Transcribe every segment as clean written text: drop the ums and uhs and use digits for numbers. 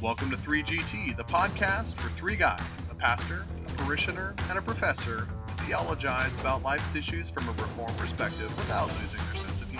Welcome to 3GT, the podcast for three guys, a pastor, a parishioner, and a professor, who theologize about life's issues from a Reformed perspective without losing their sense of humor.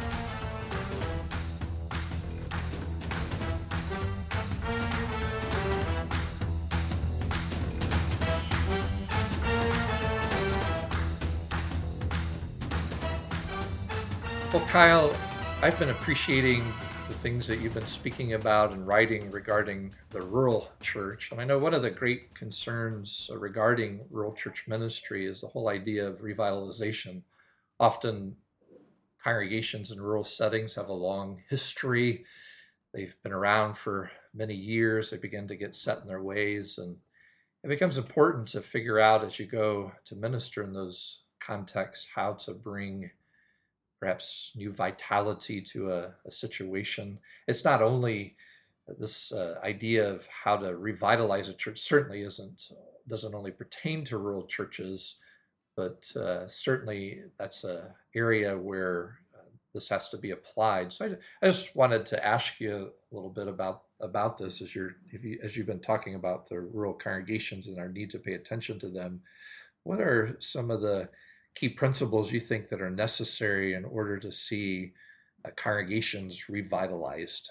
Well, Kyle, I've been appreciating the things that you've been speaking about and writing regarding the rural church. And I know one of the great concerns regarding rural church ministry is the whole idea of revitalization. Often congregations in rural settings have a long history. They've been around for many years. They begin to get set in their ways. And it becomes important to figure out as you go to minister in those contexts how to bring perhaps new vitality to a situation. It's not only this idea of how to revitalize a church certainly doesn't only pertain to rural churches, but certainly that's an area where this has to be applied. So I just wanted to ask you a little bit about this as you've been talking about the rural congregations and our need to pay attention to them. What are some of the key principles you think that are necessary in order to see congregations revitalized?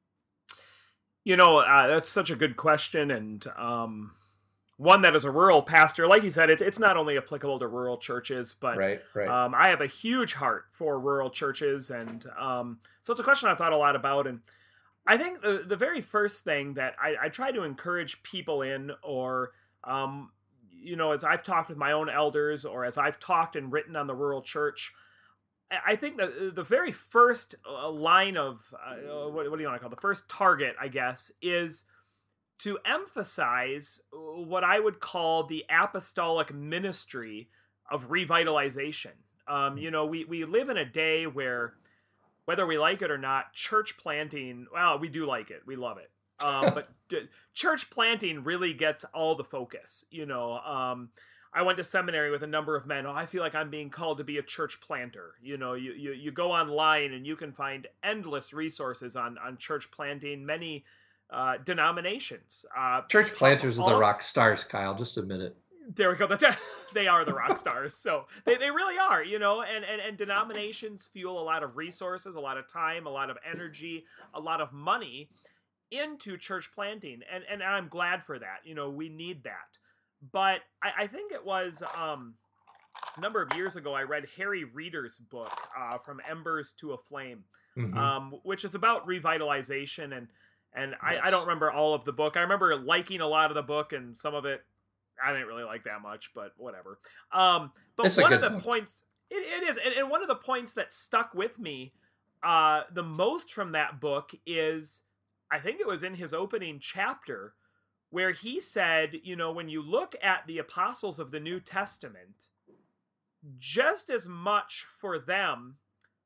That's such a good question, and one that as a rural pastor, like you said, it's not only applicable to rural churches, but Right. I have a huge heart for rural churches, and so it's a question I've thought a lot about. And I think the very first thing that I try to encourage people in, or as I've talked with my own elders, or as I've talked and written on the rural church, I think that the very first line of, what do you want to call it? The first target, I guess, is to emphasize what I would call the apostolic ministry of revitalization. We live in a day where, whether we like it or not, church planting, well, we do like it. We love it. But church planting really gets all the focus. I went to seminary with a number of men. I feel like I'm being called to be a church planter. You go online and you can find endless resources on church planting, many denominations. Church planters are the rock stars, Kyle. Just admit it. There we go. They are the rock stars. So they really are, and denominations fuel a lot of resources, a lot of time, a lot of energy, a lot of money into church planting, and I'm glad for that. We need that. But I think it was a number of years ago I read Harry Reeder's book, From Embers to a Flame, which is about revitalization, and yes. I don't remember all of the book. I remember liking a lot of the book, and some of it I didn't really like that much, but whatever. But it's one of the points, it is, and one of the points that stuck with me the most from that book is, I think it was in his opening chapter, where he said, when you look at the apostles of the New Testament, just as much for them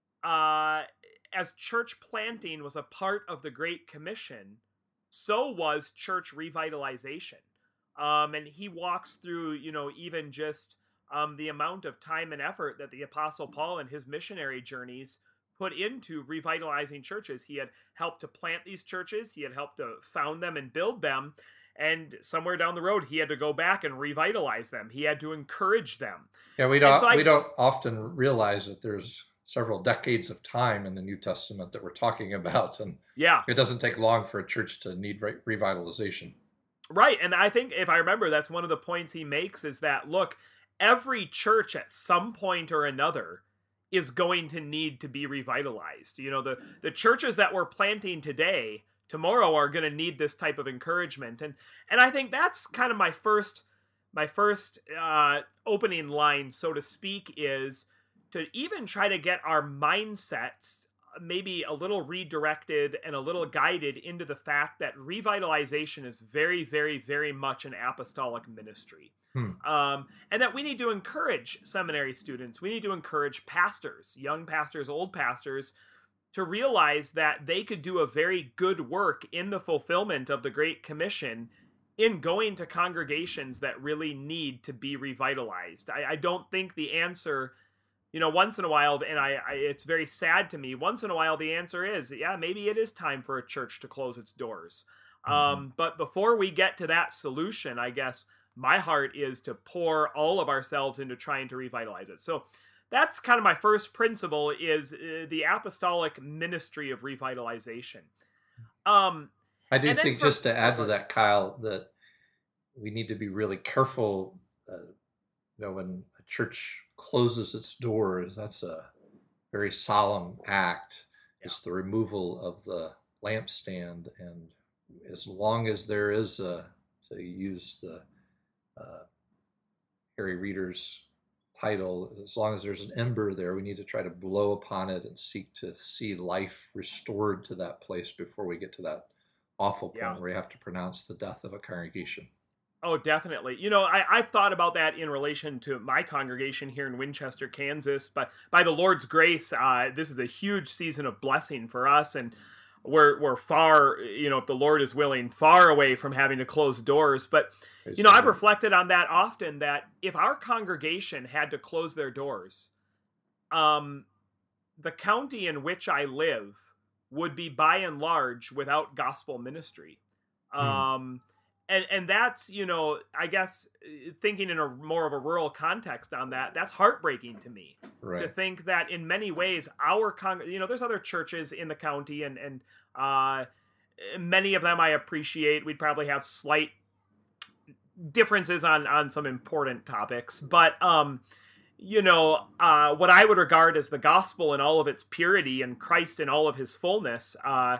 as church planting was a part of the Great Commission, so was church revitalization. And he walks through, even just the amount of time and effort that the Apostle Paul and his missionary journeys put into revitalizing churches. He had helped to plant these churches. He had helped to found them and build them. And somewhere down the road, he had to go back and revitalize them. He had to encourage them. Yeah, we don't often realize that there's several decades of time in the New Testament that we're talking about. And yeah, it doesn't take long for a church to need revitalization. Right. And I think, if I remember, that's one of the points he makes, is that, look, every church at some point or another is going to need to be revitalized. The churches that we're planting today, tomorrow are going to need this type of encouragement. And I think that's kind of my first opening line, so to speak, is to even try to get our mindsets maybe a little redirected and a little guided into the fact that revitalization is very, very, very much an apostolic ministry. And that we need to encourage seminary students. We need to encourage pastors, young pastors, old pastors, to realize that they could do a very good work in the fulfillment of the Great Commission in going to congregations that really need to be revitalized. I don't think the answer, once in a while, and it's very sad to me, once in a while the answer is, yeah, maybe it is time for a church to close its doors. But before we get to that solution, I guess my heart is to pour all of ourselves into trying to revitalize it. So that's kind of my first principle, is the apostolic ministry of revitalization. I do think, just to add to that, Kyle, that we need to be really careful. When a church closes its doors, that's a very solemn act. Yeah. It's the removal of the lampstand, and as long as there is to use the Harry Reeder's title, as long as there's an ember there, we need to try to blow upon it and seek to see life restored to that place before we get to that awful point where we have to pronounce the death of a congregation. Oh, definitely. I've thought about that in relation to my congregation here in Winchester, Kansas. But by the Lord's grace, this is a huge season of blessing for us, and we're far, if the Lord is willing, far away from having to close doors. But I've reflected on that often, that if our congregation had to close their doors, the county in which I live would be by and large without gospel ministry. And that's, I guess, thinking in a more of a rural context on that, that's heartbreaking to me. Right. To think that in many ways our there's other churches in the county, and many of them I appreciate. We'd probably have slight differences on some important topics, but what I would regard as the gospel in all of its purity and Christ in all of his fullness,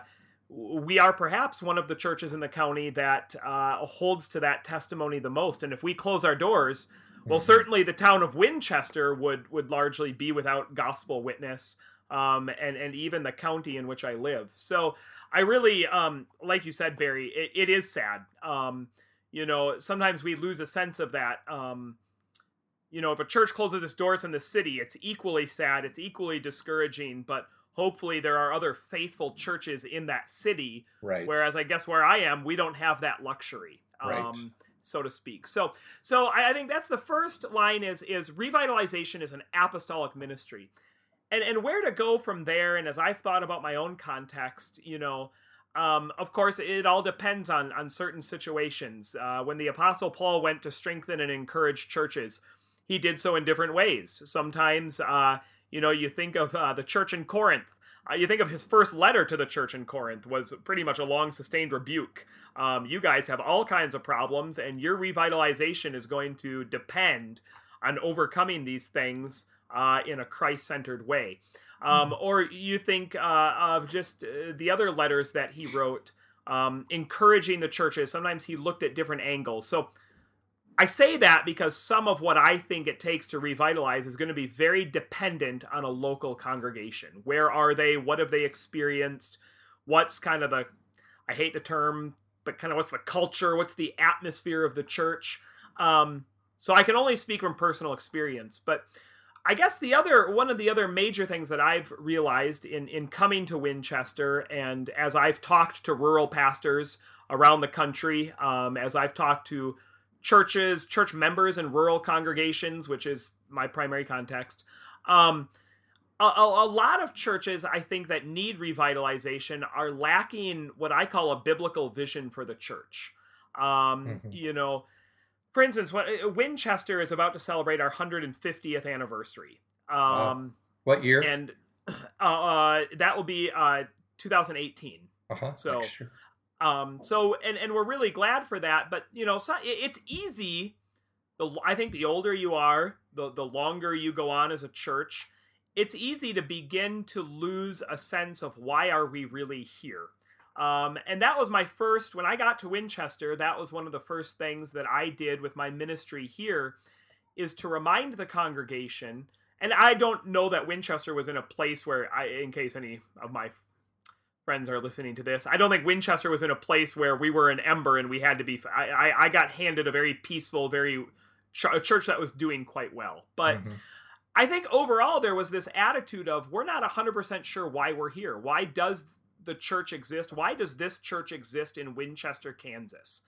we are perhaps one of the churches in the county that holds to that testimony the most. And if we close our doors, well, certainly the town of Winchester would largely be without gospel witness, and even the county in which I live. So I really, like you said, Barry, it is sad. Sometimes we lose a sense of that. If a church closes its doors in the city, it's equally sad, it's equally discouraging, but hopefully there are other faithful churches in that city. Right. Whereas I guess where I am, we don't have that luxury, so to speak. So I think that's the first line, is revitalization is an apostolic ministry. And where to go from there, and as I've thought about my own context, of course, it all depends on certain situations. When the Apostle Paul went to strengthen and encourage churches, he did so in different ways. Sometimes, you think of the church in Corinth. You think of his first letter to the church in Corinth was pretty much a long, sustained rebuke. You guys have all kinds of problems, and your revitalization is going to depend on overcoming these things in a Christ-centered way. Or you think of just the other letters that he wrote, encouraging the churches. Sometimes he looked at different angles. So I say that because some of what I think it takes to revitalize is going to be very dependent on a local congregation. Where are they? What have they experienced? What's kind of I hate the term, but kind of what's the culture? What's the atmosphere of the church? So I can only speak from personal experience, but I guess one of the other major things that I've realized in coming to Winchester, and as I've talked to rural pastors around the country, as I've talked to church members in rural congregations, which is my primary context, a lot of churches, I think, that need revitalization are lacking what I call a biblical vision for the church. For instance, Winchester is about to celebrate our 150th anniversary. What year? And that will be 2018. So, and we're really glad for that. But it's easy. I think the older you are, the longer you go on as a church, it's easy to begin to lose a sense of why are we really here. And that was when I got to Winchester, that was one of the first things that I did with my ministry here, is to remind the congregation. And I don't know that Winchester was in a place where, in case any of my friends are listening to this, I don't think Winchester was in a place where we were an ember and we had to be, I got handed a very peaceful, a church that was doing quite well. But I think overall there was this attitude of, we're not 100% sure why we're here. Why does the church exist? Why does this church exist in Winchester, Kansas?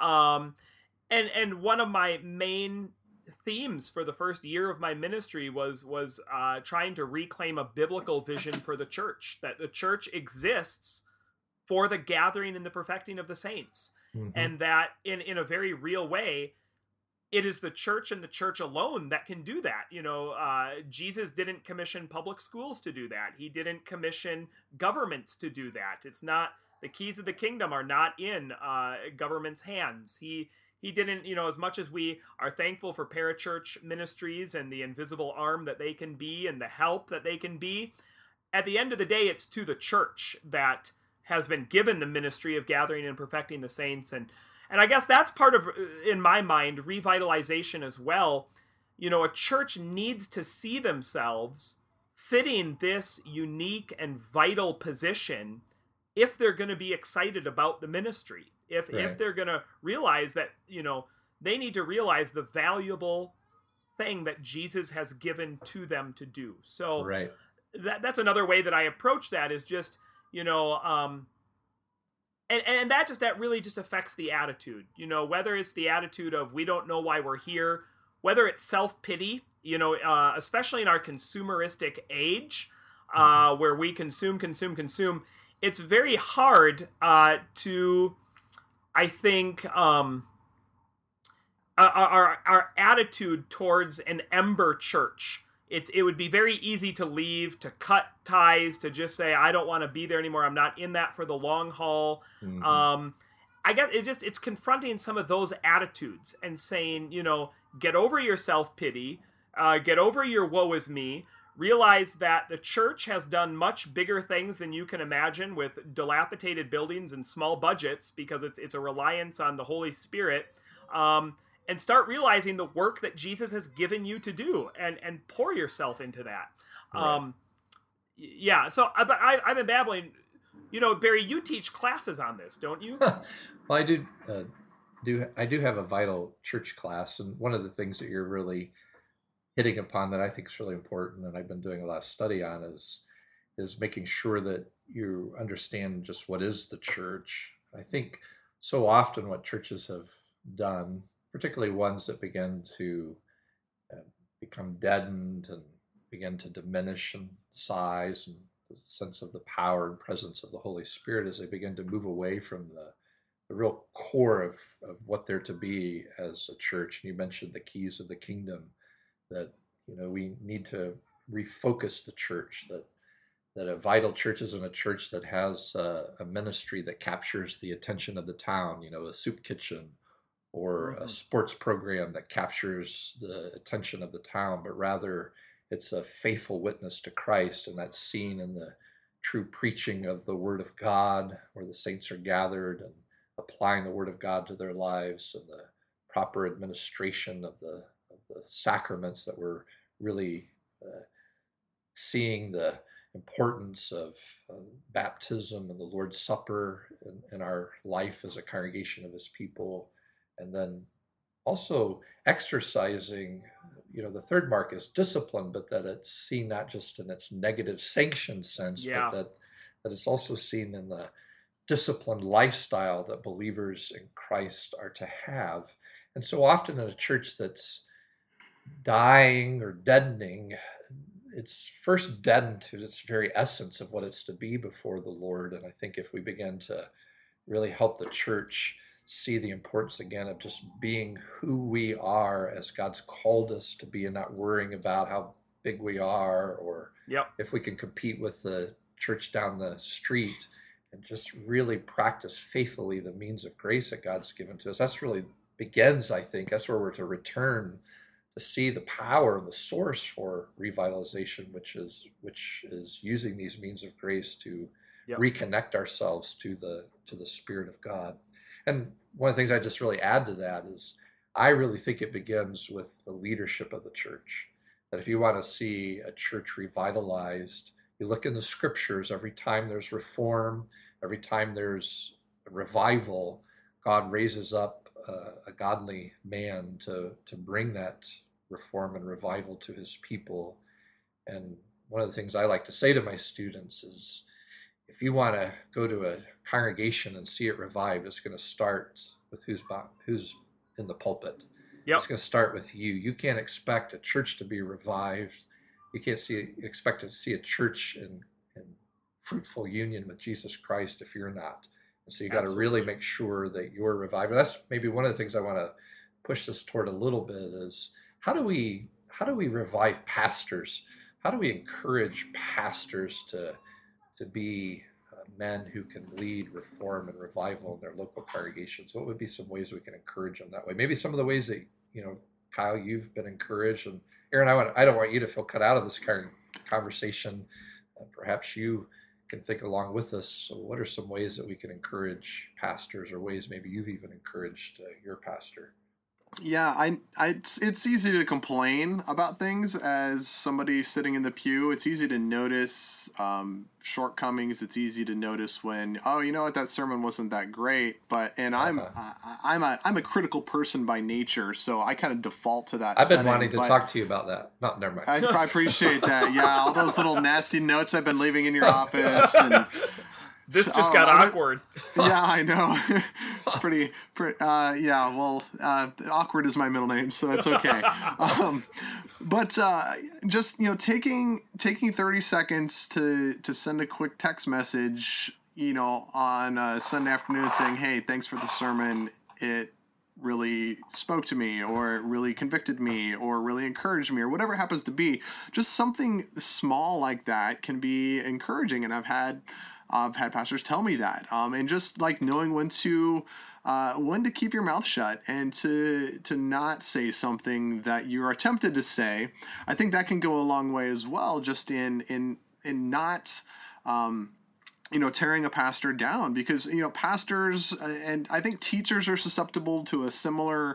And one of my main themes for the first year of my ministry was trying to reclaim a biblical vision for the church, that the church exists for the gathering and the perfecting of the saints. Mm-hmm. And that in a very real way, it is the church and the church alone that can do that. Jesus didn't commission public schools to do that. He didn't commission governments to do that. It's not, the keys of the kingdom are not in government's hands. He didn't, as much as we are thankful for parachurch ministries and the invisible arm that they can be and the help that they can be, at the end of the day, it's to the church that has been given the ministry of gathering and perfecting the saints. And I guess that's part of, in my mind, revitalization as well. A church needs to see themselves fitting this unique and vital position if they're going to be excited about the ministry. If they're going to realize that, they need to realize the valuable thing that Jesus has given to them to do. So that's another way that I approach that, is just, and that really just affects the attitude, whether it's the attitude of, we don't know why we're here, whether it's self-pity, especially in our consumeristic age, where we consume. It's very hard to, I think, our attitude towards an ember church. It would be very easy to leave, to cut ties, to just say, I don't want to be there anymore. I'm not in that for the long haul. Mm-hmm. I guess it's confronting some of those attitudes and saying, get over your self-pity, get over your woe is me, realize that the church has done much bigger things than you can imagine, with dilapidated buildings and small budgets, because it's a reliance on the Holy Spirit. And start realizing the work that Jesus has given you to do, and pour yourself into that. Right. So I've been babbling. Barry, you teach classes on this, don't you? Well, I do have a vital church class, and one of the things that you're really hitting upon that I think is really important, and I've been doing a lot of study on, is making sure that you understand just what is the church. I think so often what churches have done, particularly ones that begin to become deadened and begin to diminish in size and the sense of the power and presence of the Holy Spirit, as they begin to move away from the real core of what they're to be as a church. And you mentioned the keys of the kingdom, that we need to refocus the church, that a vital church isn't a church that has a ministry that captures the attention of the town, a soup kitchen, or a sports program that captures the attention of the town, but rather it's a faithful witness to Christ, and that's seen in the true preaching of the Word of God, where the saints are gathered and applying the Word of God to their lives, and the proper administration of the sacraments, that we're really seeing the importance of baptism and the Lord's Supper in our life as a congregation of His people. And then also exercising, the third mark is discipline, but that it's seen not just in its negative sanction sense, but that it's also seen in the disciplined lifestyle that believers in Christ are to have. And so often in a church that's dying or deadening, it's first deadened to its very essence of what it's to be before the Lord. And I think if we begin to really help the church see the importance again of just being who we are as God's called us to be, and not worrying about how big we are, or if we can compete with the church down the street, and just really practice faithfully the means of grace that God's given to us. That's really begins, I think, that's where we're to return to see the power and the source for revitalization, which is using these means of grace to reconnect ourselves to the Spirit of God. And one of the things I just really add to that is, I really think it begins with the leadership of the church. That if you want to see a church revitalized, you look in the scriptures. Every time there's reform, every time there's a revival, God raises up a godly man to bring that reform and revival to His people. And one of the things I like to say to my students is, if you want to go to a congregation and see it revived, it's going to start with who's in the pulpit. It's going to start with you. You can't expect a church to be revived. You can't expect to see a church in fruitful union with Jesus Christ if you're not. And so you got to really Absolutely. make sure that you're revived. And that's maybe one of the things I want to push this toward a little bit is how do we revive pastors? How do we encourage pastors to be men who can lead reform and revival in their local congregations? What would be some ways we can encourage them that way? Maybe some of the ways that, Kyle, you've been encouraged, and Aaron, I don't want you to feel cut out of this conversation. Perhaps you can think along with us. So what are some ways that we can encourage pastors, or ways maybe you've even encouraged your pastor? Yeah, it's easy to complain about things as somebody sitting in the pew. It's easy to notice shortcomings. It's easy to notice when, oh, you know what, that sermon wasn't that great. I'm a critical person by nature, so I kind of default to that. I've been wanting to talk to you about that. Never mind. I appreciate that. Yeah, all those little nasty notes I've been leaving in your office and. This just got awkward. Yeah, I know. It's pretty yeah, well, awkward is my middle name, so that's okay. But just, taking 30 seconds to send a quick text message, on a Sunday afternoon saying, hey, thanks for the sermon. It really spoke to me, or it really convicted me, or really encouraged me, or whatever it happens to be. Just something small like that can be encouraging, and I've had pastors tell me that, and just like knowing when to keep your mouth shut and to not say something that you're tempted to say. I think that can go a long way as well, just in not tearing a pastor down, because pastors and I think teachers are susceptible to a similar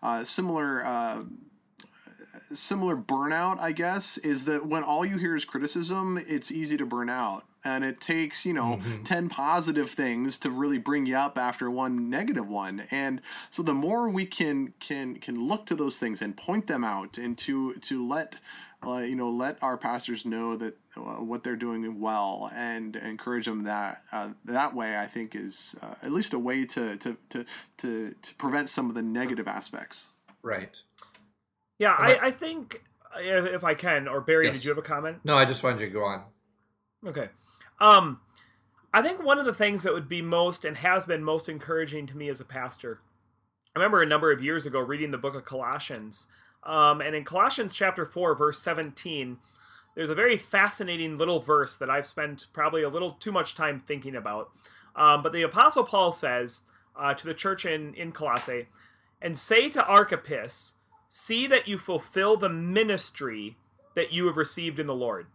burnout, I guess, is that when all you hear is criticism, it's easy to burn out. And it takes, 10 positive things to really bring you up after one negative one. And so the more we can look to those things and point them out, and to let our pastors know that what they're doing well, and encourage them that way, I think is at least a way to prevent some of the negative aspects. Right. Yeah, I think, if I can, or Barry, yes. Did you have a comment? No, I just wanted you to go on. Okay. I think one of the things that would be most, and has been most encouraging to me as a pastor, I remember a number of years ago reading the book of Colossians, and in Colossians chapter 4, verse 17, there's a very fascinating little verse that I've spent probably a little too much time thinking about. But the Apostle Paul says to the church in Colossae, and say to Archippus, see that you fulfill the ministry that you have received in the Lord.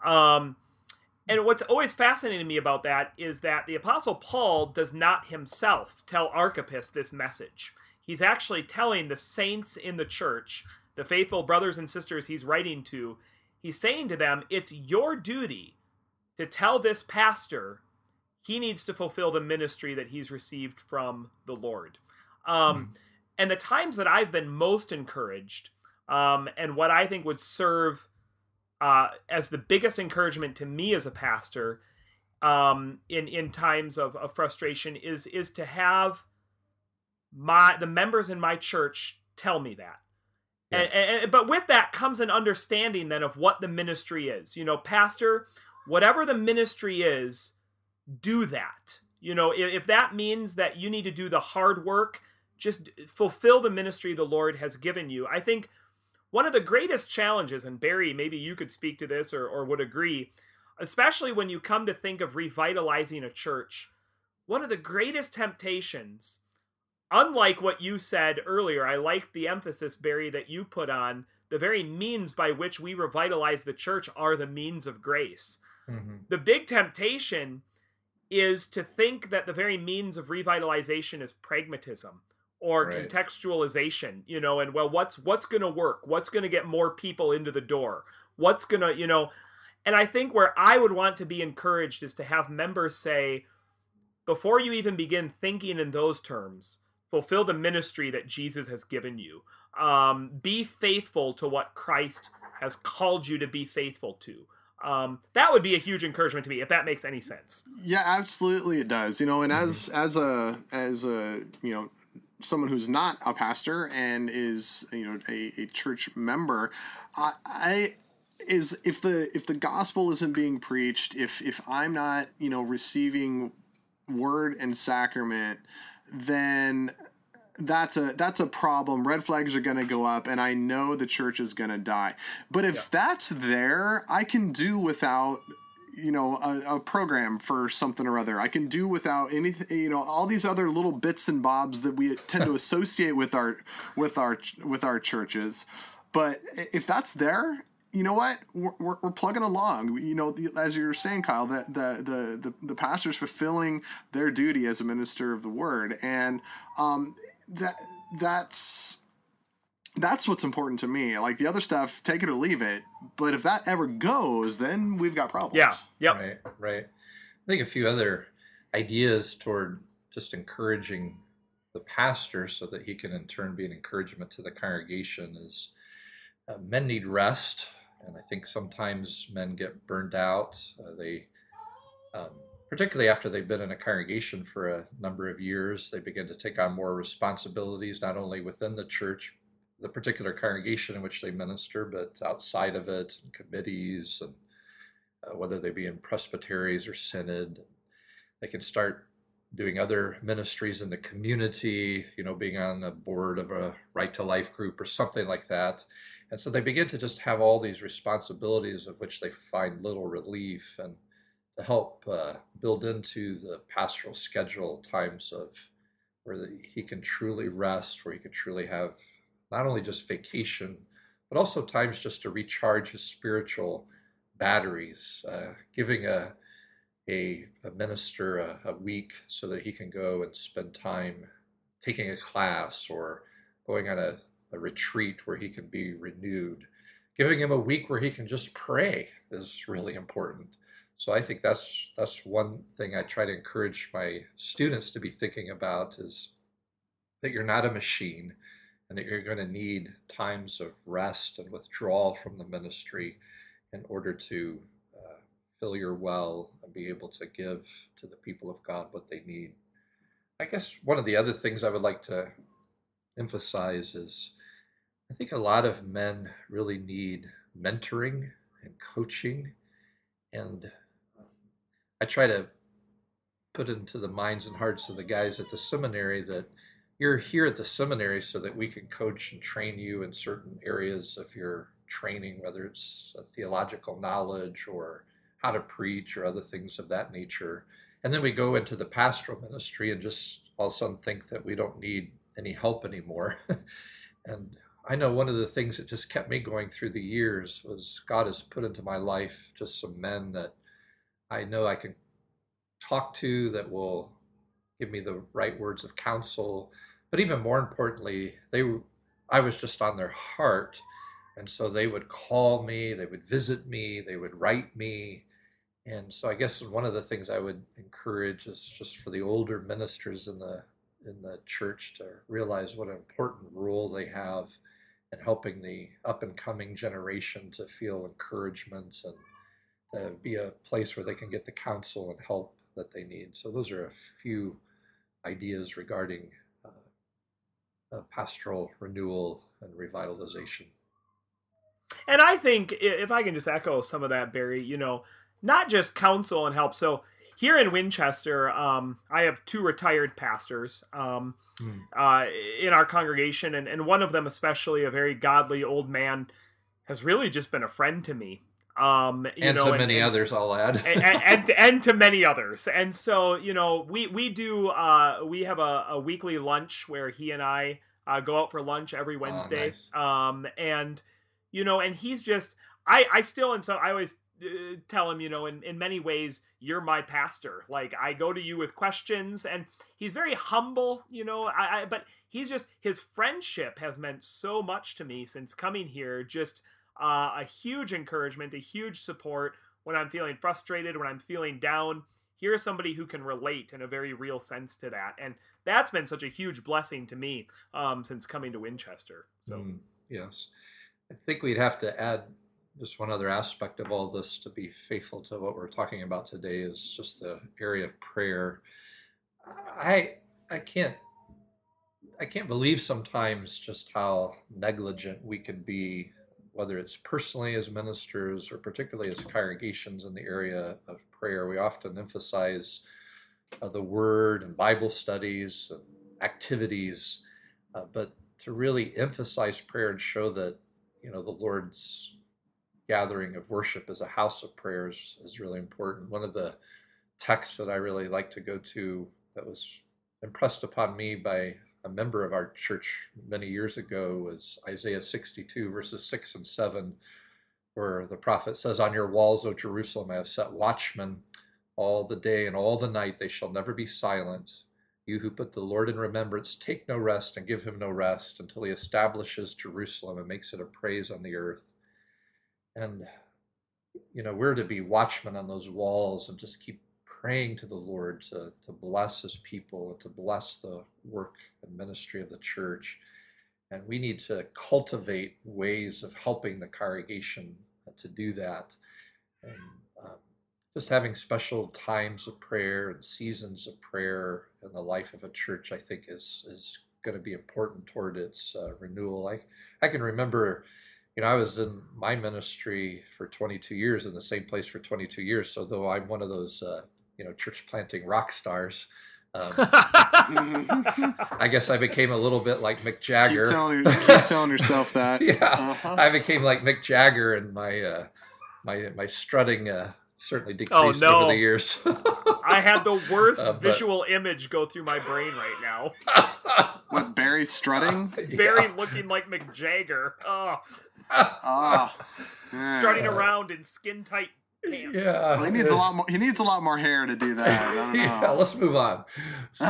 And what's always fascinating to me about that is that the Apostle Paul does not himself tell Archippus this message. He's actually telling the saints in the church, the faithful brothers and sisters he's writing to, he's saying to them, it's your duty to tell this pastor he needs to fulfill the ministry that he's received from the Lord. And the times that I've been most encouraged, and what I think would serve as the biggest encouragement to me as a pastor in times of frustration is to have the members in my church tell me that. Yeah. But with that comes an understanding then of what the ministry is. Pastor, whatever the ministry is, do that. If that means that you need to do the hard work, just fulfill the ministry the Lord has given you. I think one of the greatest challenges, and Barry, maybe you could speak to this or would agree, especially when you come to think of revitalizing a church, one of the greatest temptations, unlike what you said earlier, I like the emphasis, Barry, that you put on the very means by which we revitalize the church are the means of grace. Mm-hmm. The big temptation is to think that the very means of revitalization is pragmatism. Or right. Contextualization, and what's going to work? What's going to get more people into the door? What's going to, and I think where I would want to be encouraged is to have members say, before you even begin thinking in those terms, fulfill the ministry that Jesus has given you. Be faithful to what Christ has called you to be faithful to. That would be a huge encouragement to me, if that makes any sense. Yeah, absolutely it does. And as a someone who's not a pastor and is a church member, is if the gospel isn't being preached, if I'm not, receiving word and sacrament, then that's a problem. Red flags are going to go up, and I know the church is going to die. But if that's there, I can do without a program for something or other. I can do without anything, all these other little bits and bobs that we tend to associate with our churches. But if that's there, you know what? We're plugging along. As you were saying, Kyle, that the pastor's fulfilling their duty as a minister of the word, and that's what's important to me. Like the other stuff, take it or leave it. But if that ever goes, then we've got problems. Yeah. Yep. Right. I think a few other ideas toward just encouraging the pastor so that he can in turn be an encouragement to the congregation is men need rest. And I think sometimes men get burned out. They, particularly after they've been in a congregation for a number of years, they begin to take on more responsibilities, not only within the church, the particular congregation in which they minister, but outside of it, and committees, and whether they be in presbyteries or synod. They can start doing other ministries in the community, being on the board of a Right to Life group or something like that. And so they begin to just have all these responsibilities of which they find little relief, and to help build into the pastoral schedule times of where he can truly rest, where he can truly have not only just vacation, but also times just to recharge his spiritual batteries, giving a minister a week so that he can go and spend time taking a class or going on a retreat where he can be renewed. Giving him a week where he can just pray is really important. So I think that's one thing I try to encourage my students to be thinking about, is that you're not a machine, and that you're going to need times of rest and withdrawal from the ministry in order to fill your well and be able to give to the people of God what they need. I guess one of the other things I would like to emphasize is I think a lot of men really need mentoring and coaching, and I try to put into the minds and hearts of the guys at the seminary that you're here at the seminary so that we can coach and train you in certain areas of your training, whether it's a theological knowledge or how to preach or other things of that nature. And then we go into the pastoral ministry and just all of a sudden think that we don't need any help anymore. And I know one of the things that just kept me going through the years was God has put into my life just some men that I know I can talk to, that will give me the right words of counsel. But even more importantly, I was just on their heart. And so they would call me, they would visit me, they would write me. And so I guess one of the things I would encourage is just for the older ministers in the church to realize what an important role they have in helping the up and coming generation to feel encouragement and to be a place where they can get the counsel and help that they need. So those are a few ideas regarding pastoral renewal and revitalization. And I think, if I can just echo some of that, Barry, not just counsel and help. So here in Winchester, I have two retired pastors in our congregation, and one of them, especially a very godly old man, has really just been a friend to me. And to many others, I'll add. and to many others. And so, we have a weekly lunch where he and I go out for lunch every Wednesday. Oh, nice. And he's just, I still, and so I always tell him, in many ways, you're my pastor. Like, I go to you with questions, and he's very humble, but his friendship has meant so much to me since coming here. Just a huge encouragement, a huge support when I'm feeling frustrated, when I'm feeling down. Here's somebody who can relate in a very real sense to that. And that's been such a huge blessing to me since coming to Winchester. So yes. I think we'd have to add just one other aspect of all this to be faithful to what we're talking about today is just the area of prayer. I can't believe sometimes just how negligent we can be whether it's personally as ministers or particularly as congregations in the area of prayer, we often emphasize the Word and Bible studies and activities, but to really emphasize prayer and show that, the Lord's gathering of worship as a house of prayers is really important. One of the texts that I really like to go to that was impressed upon me by a member of our church many years ago was Isaiah 62, verses 6 and 7, where the prophet says, "On your walls, O Jerusalem, I have set watchmen all the day and all the night. They shall never be silent. You who put the Lord in remembrance, take no rest and give him no rest until he establishes Jerusalem and makes it a praise on the earth." And, we're to be watchmen on those walls and just keep praying to the Lord to bless his people and to bless the work and ministry of the church. And we need to cultivate ways of helping the congregation to do that. And just having special times of prayer and seasons of prayer in the life of a church, I think, is going to be important toward its renewal. I can remember, I was in my ministry for 22 years in the same place for 22 years. So though I'm one of those, church planting rock stars, I guess I became a little bit like Mick Jagger. Keep telling yourself that. Yeah, I became like Mick Jagger, and my strutting certainly decreased over the years. I had the worst visual image go through my brain right now. What, Barry strutting? Barry looking like Mick Jagger. Strutting around in skin tight pants. Yeah, well, he needs a lot more. He needs a lot more hair to do that. I don't know. Yeah, let's move on. So,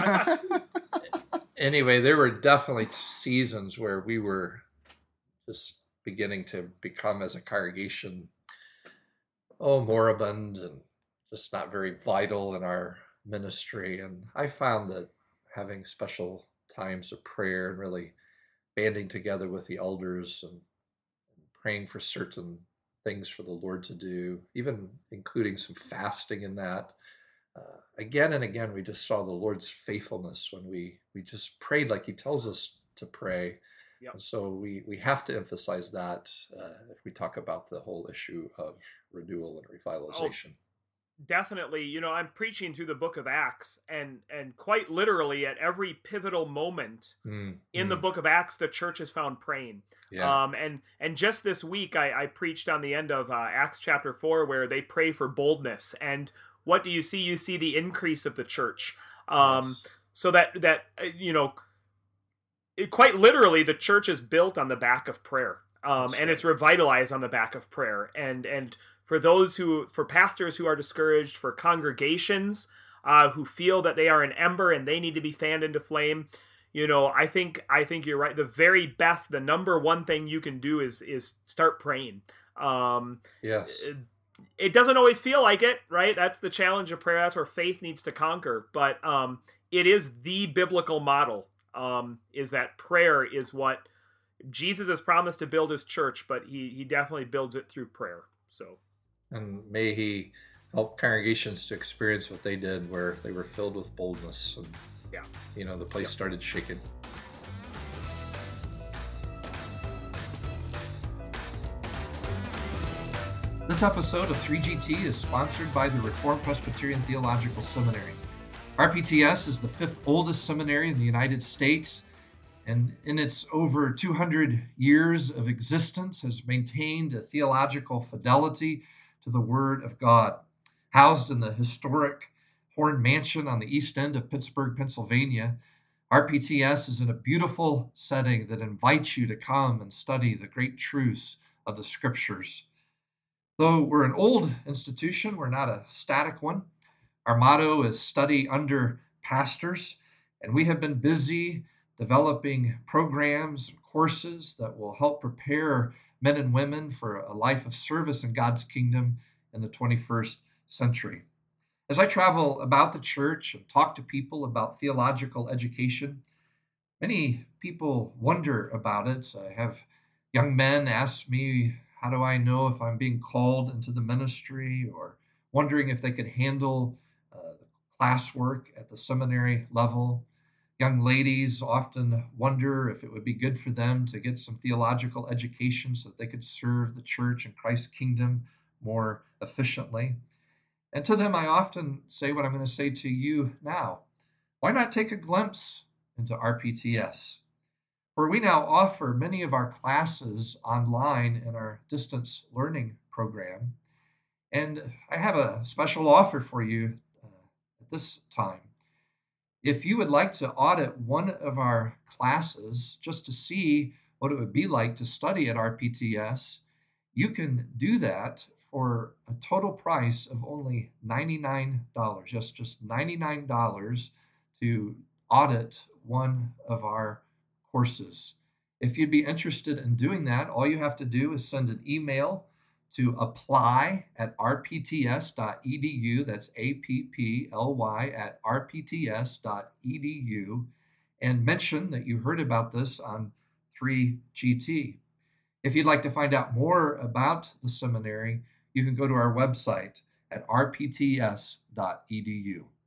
anyway, there were definitely seasons where we were just beginning to become, as a congregation, moribund and just not very vital in our ministry. And I found that having special times of prayer and really banding together with the elders and praying for certain things for the Lord to do, even including some fasting in that. Again and again, we just saw the Lord's faithfulness when we just prayed like he tells us to pray. Yep. And so we have to emphasize that if we talk about the whole issue of renewal and revitalization. Definitely. I'm preaching through the book of Acts, and quite literally at every pivotal moment in the book of Acts, the church is found praying. Yeah. And just this week, I preached on the end of Acts chapter 4, where they pray for boldness. And what do you see? You see the increase of the church. Yes. So that quite literally, the church is built on the back of prayer. And it's revitalized on the back of prayer. And for pastors who are discouraged, for congregations who feel that they are an ember and they need to be fanned into flame, I think you're right. The very best, the number one thing you can do is start praying. Yes. It doesn't always feel like it, right? That's the challenge of prayer. That's where faith needs to conquer. But it is the biblical model, is that prayer is what Jesus has promised to build his church, but he definitely builds it through prayer. So, and may he help congregations to experience what they did, where they were filled with boldness, and the place started shaking. This episode of 3GT is sponsored by the Reformed Presbyterian Theological Seminary. RPTS is the 5th oldest seminary in the United States, and in its over 200 years of existence has maintained a theological fidelity to the Word of God. Housed in the historic Horn Mansion on the east end of Pittsburgh, Pennsylvania, RPTS is in a beautiful setting that invites you to come and study the great truths of the Scriptures. Though we're an old institution, we're not a static one. Our motto is study under pastors, and we have been busy developing programs and courses that will help prepare men and women for a life of service in God's kingdom in the 21st century. As I travel about the church and talk to people about theological education, many people wonder about it. I have young men ask me, how do I know if I'm being called into the ministry, or wondering if they could handle the classwork at the seminary level. Young ladies often wonder if it would be good for them to get some theological education so that they could serve the church and Christ's kingdom more efficiently. And to them, I often say what I'm going to say to you now. Why not take a glimpse into RPTS? For we now offer many of our classes online in our distance learning program. And I have a special offer for you at this time. If you would like to audit one of our classes just to see what it would be like to study at RPTS, you can do that for a total price of only $99. Yes, just $99 to audit one of our courses. If you'd be interested in doing that, all you have to do is send an email to apply@rpts.edu. That's apply@rpts.edu, and mention that you heard about this on 3GT. If you'd like to find out more about the seminary, you can go to our website at rpts.edu.